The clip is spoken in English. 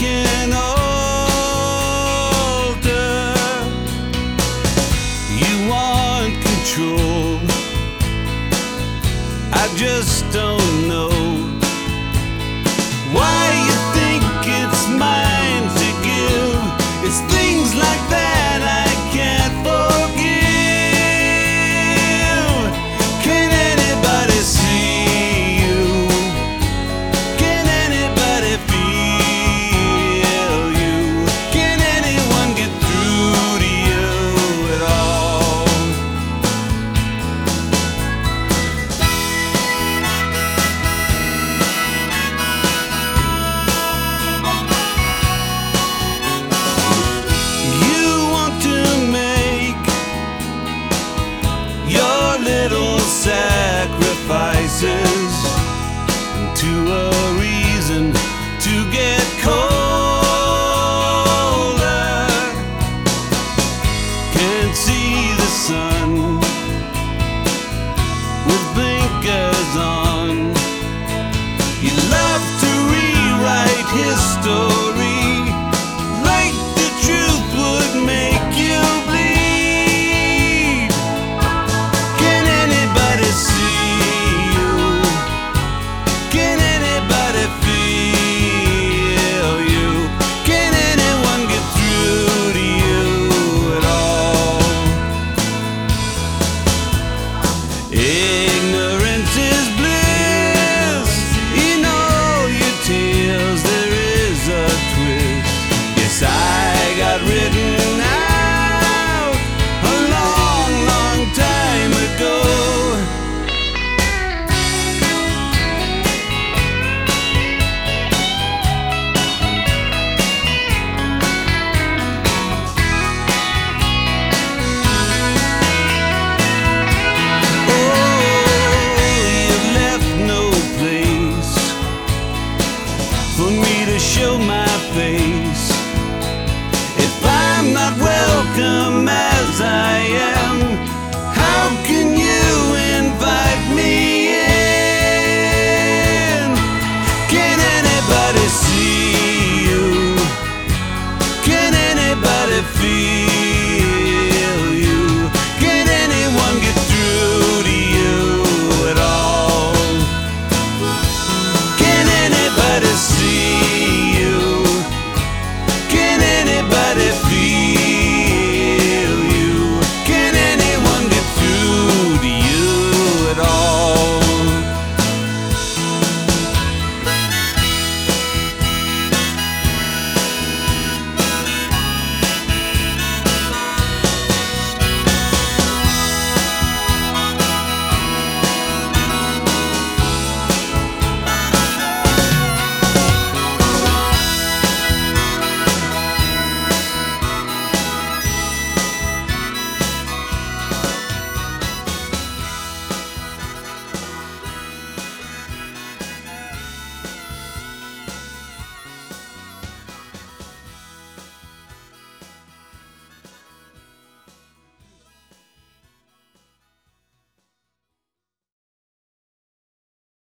can alter. You want control, I just don't know why you think it's mine to give. It's things like that I can't forgive. Can anybody see you? Can anybody feel you? Can anyone get through to you at all? You want to make your little sacrifices to a reason to get colder. Can't see the sun with blinkers on. You love to rewrite history.